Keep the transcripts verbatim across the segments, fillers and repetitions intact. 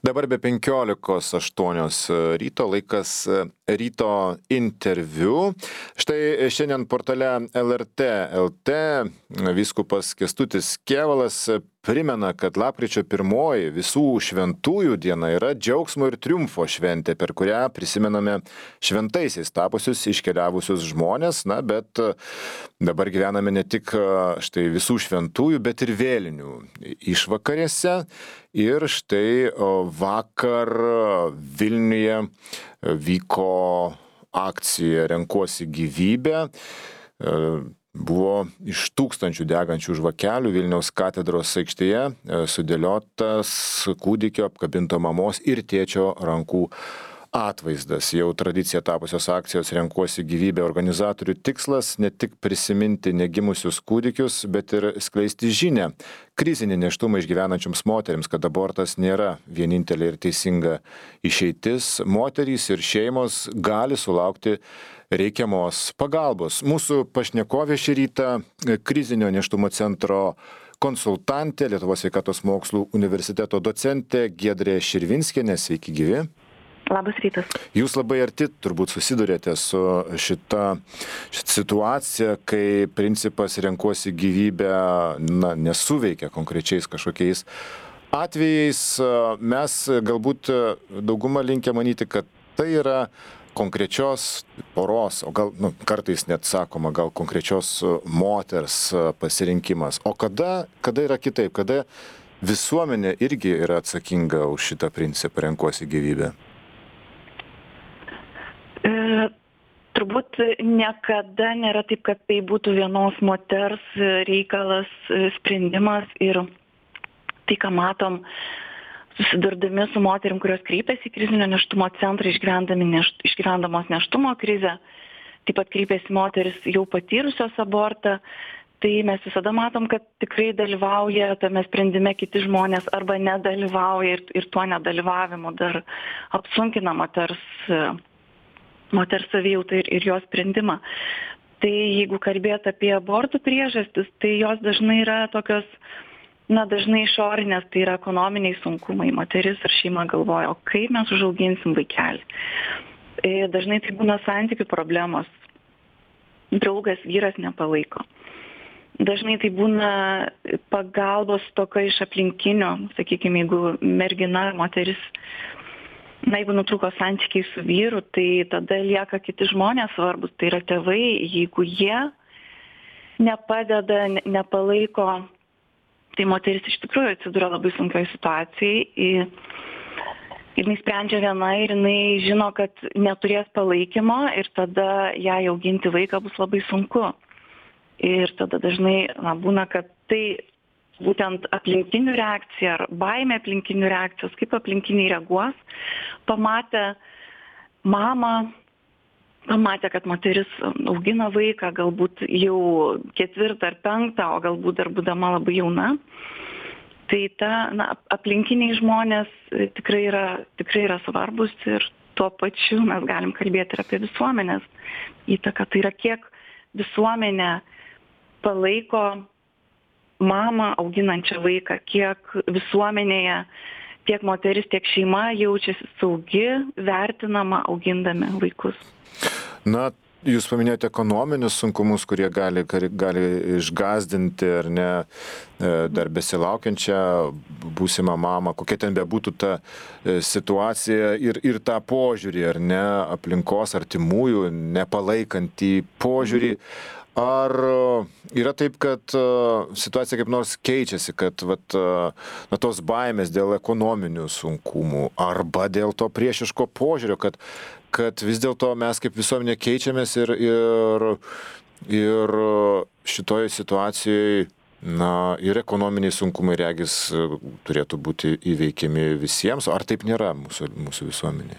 Dabar be penkiolikos aštuonios ryto laikas ryto interviu. Štai šiandien portale L R T L T vyskupas Kęstutis Kėvalas primena, kad lapkričio pirmoji visų šventųjų diena yra džiaugsmo ir triumfo šventė, per kurią prisimename šventaisiais tapusius iškeliavusius žmonės, na, bet dabar gyvename ne tik štai visų šventųjų, bet ir vėlinių išvakarėse. Ir štai vakar Vilniuje vyko akcija Renkuosi gyvybę. Buvo iš tūkstančių degančių žvakelių Vilniaus katedros aikštėje sudėliotas kūdikio apkabinto mamos ir tėčio rankų atvaizdas. Jau tradicija tapusios akcijos Renkuosi gyvybę organizatorių tikslas ne tik prisiminti negimusius kūdikius, bet ir skleisti žinią krizinį nėštumą išgyvenančioms moterims, kad abortas nėra vienintelė ir teisinga išeitis. Moterys ir šeimos gali sulaukti reikiamos pagalbos. Mūsų pašnekovė šį rytą krizinio nėštumo centro konsultantė, Lietuvos sveikatos mokslų universiteto docentė Giedrė Širvinskienė. Sveiki gyvi. Labas rytas. Jūs labai arti turbūt susidurėte su šita, šita situacija, kai principas Renkuosi gyvybę na, nesuveikia konkrečiais kažkokiais atvejais. Mes galbūt dauguma linkę manyti, kad tai yra konkrečios poros, o gal nu, kartais net sakoma, gal konkrečios moters pasirinkimas. O kada, kada yra kitaip, kada visuomenė irgi yra atsakinga už šitą principą Renkuosi gyvybę? E, turbūt niekada nėra taip, kad tai būtų vienos moters reikalas, sprendimas ir tai, ką matom, susidurdami su moterim, kurios kreipiasi į krizinio nėštumo centrą, nešt, išgyvendamos nėštumo krizę, taip pat kreipiasi moteris jau patyrusios abortą, tai mes visada matom, kad tikrai dalyvauja tame sprendime kiti žmonės arba nedalyvauja ir, ir tuo nedalyvavimu dar apsunkina moters moters savijautą ir, ir jos sprendimą. Tai jeigu kalbėt apie abortų priežastis, tai jos dažnai yra tokios, na, dažnai išorinės, tai yra ekonominiai sunkumai. Moteris ar šeima galvoja, o kaip mes užauginsim vaikelį. E, dažnai tai būna santykių problemos. Draugas, vyras nepalaiko. Dažnai tai būna pagalbos stoka iš aplinkinių, sakykime, jeigu mergina ar moteris, na, jeigu nutrūko santykiai su vyru, tai tada lieka kiti žmonės svarbus, tai yra tėvai, jeigu jie nepadeda, ne, nepalaiko, tai moteris iš tikrųjų atsiduria labai sunkioj situacijai. Ir jinai sprendžia viena ir jinai žino, kad neturės palaikymo ir tada jai auginti vaiką bus labai sunku. Ir tada dažnai na, būna, kad tai būtent aplinkinių reakcija ar baimė aplinkinių reakcijos, kaip aplinkiniai reaguos, pamatę mamą, pamatę, kad moteris augina vaiką, galbūt jau ketvirtą ar penktą, o galbūt dar būdama labai jauna, tai ta, na, aplinkiniai žmonės tikrai yra, tikrai yra svarbus ir tuo pačiu mes galim kalbėti ir apie visuomenės įtaką. Tai yra, kiek visuomenė palaiko mamą auginančią vaiką, kiek visuomenėje tiek moteris, tiek šeima jaučiasi saugi, vertinama augindami vaikus. Na, jūs paminėjote ekonominius sunkumus, kurie gali, gali išgąsdinti ar ne dar besilaukiančią būsimą mamą, kokia ten bebūtų ta situacija ir, ir tą požiūrį, ar ne, aplinkos artimųjų, nepalaikantį požiūrį. Ar yra taip, kad situacija kaip nors keičiasi, kad vat, na, tos baimės dėl ekonominių sunkumų arba dėl to priešiško požiūrio, kad, kad vis dėlto mes kaip visuomenė keičiamės ir, ir, ir šitoje situacijoje na, ir ekonominiai sunkumai regis turėtų būti įveikiami visiems, ar taip nėra mūsų, mūsų visuomenėje?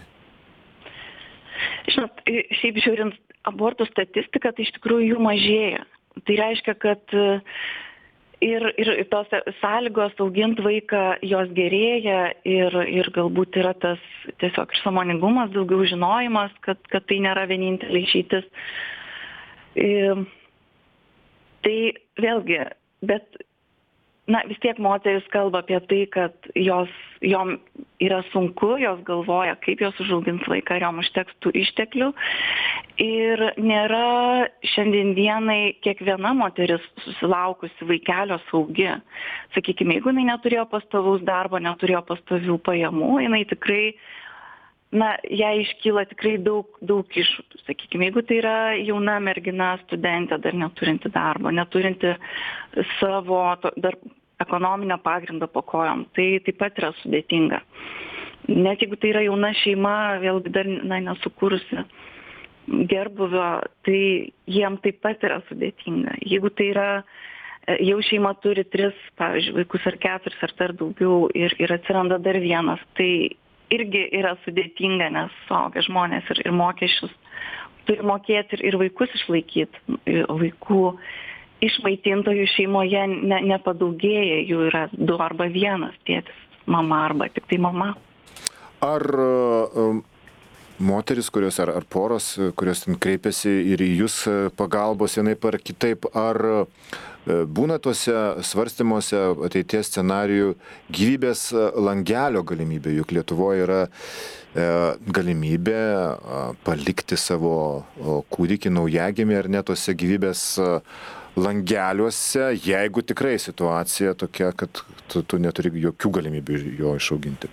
Žinot, šiaip žiūrint abortų statistiką, tai iš tikrųjų jų mažėja. Tai reiškia, kad ir, ir tos sąlygos auginti vaiką jos gerėja ir, ir galbūt yra tas tiesiog sąmoningumas, daugiau žinojimas, kad, kad tai nėra vienintelė išeitis. E, tai vėlgi, bet na, vis tiek moteris kalba apie tai, kad jos, jom yra sunku, jos galvoja, kaip jos užaugins vaiką, ar jom užteks tų išteklių. Ir nėra šiandien dienai kiekviena moteris susilaukusi vaikelio saugi. Sakykime, jeigu jinai neturėjo pastovaus darbo, neturėjo pastovių pajamų, jinai tikrai, na, jai iškyla tikrai daug, daug iššūkių. Sakykime, jeigu tai yra jauna mergina, studentė, dar neturinti darbo, neturinti savo to, dar ekonominio pagrindo po kojom, tai taip pat yra sudėtinga. Net jeigu tai yra jauna šeima, vėlgi dar, na, nesukūrusi gerbuvio, tai jiem taip pat yra sudėtinga. Jeigu tai yra, jau šeima turi tris, pavyzdžiui, vaikus ar keturis ar dar daugiau ir, ir atsiranda dar vienas, tai irgi yra sudėtinga, nes suaugę žmonės ir, ir mokesčius turi mokėti ir, ir vaikus išlaikyti. Vaikų išmaitintojų šeimoje ne, nepadaugėja, jų yra du arba vienas, tėtis, mama arba tik tai mama. Ar um, moteris, kurios ar, ar poros, kurios ten kreipiasi ir į jūs pagalbos vienaip ar kitaip, ar būna tuose svarstymuose ateities scenarijų gyvybės langelio galimybė, juk Lietuvoje yra e, galimybė palikti savo kūdikį naujagimį ar net tuose gyvybės langeliuose, jeigu tikrai situacija tokia, kad tu, tu neturi jokių galimybių jo išauginti.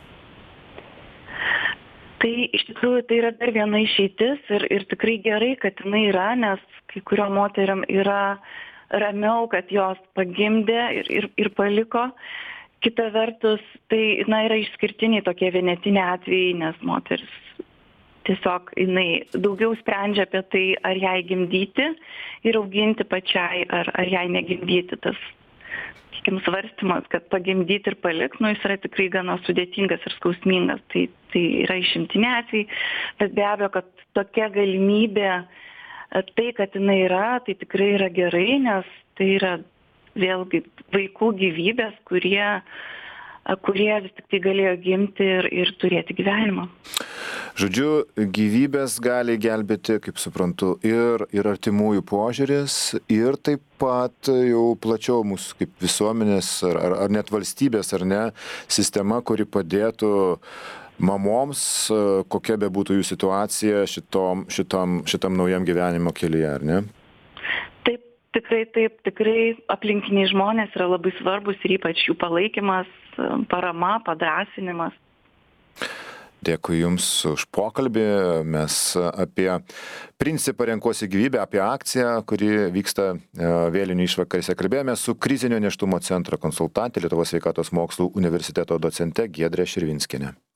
Tai iš tikrųjų tai yra dar viena išeitis ir, ir tikrai gerai, kad jinai yra, nes kai kurio moteriam yra ramiau, kad jos pagimdė ir, ir, ir paliko. Kita vertus, tai na, yra išskirtiniai tokie vienetiniai atvejai, nes moteris tiesiog jinai daugiau sprendžia apie tai, ar jai gimdyti ir auginti pačiai, ar, ar jai negimdyti. Tas, sakykim, svarstymas, kad pagimdyti ir palikti, nu, jis yra tikrai gana sudėtingas ir skausmingas. Tai, tai yra išimtiniai atvejai, bet be abejo, kad tokia galimybė, tai, kad jinai yra, tai tikrai yra gerai, nes tai yra vėlgi vaikų gyvybės, kurie, kurie vis tik tai galėjo gimti ir, ir turėti gyvenimą. Žodžiu, gyvybės gali gelbėti, kaip suprantu, ir, ir artimųjų požiūris, ir taip pat jau plačiau mūsų kaip visuomenės, ar, ar, ar net valstybės, ar ne, sistema, kuri padėtų mamoms, kokia be būtų jų situacija šitom, šitam, šitam naujam gyvenimo kelyje, ar ne? Taip, tikrai taip, tikrai aplinkiniai žmonės yra labai svarbus ir ypač jų palaikymas, parama, padrąsinimas. Dėkui Jums už pokalbį. Mes apie principą Renkuosi gyvybę, apie akciją, kuri vyksta vėlinių išvakarėse, kalbėjome su krizinio nėštumo centro konsultante, Lietuvos sveikatos mokslų universiteto docente Giedre Širvinskiene.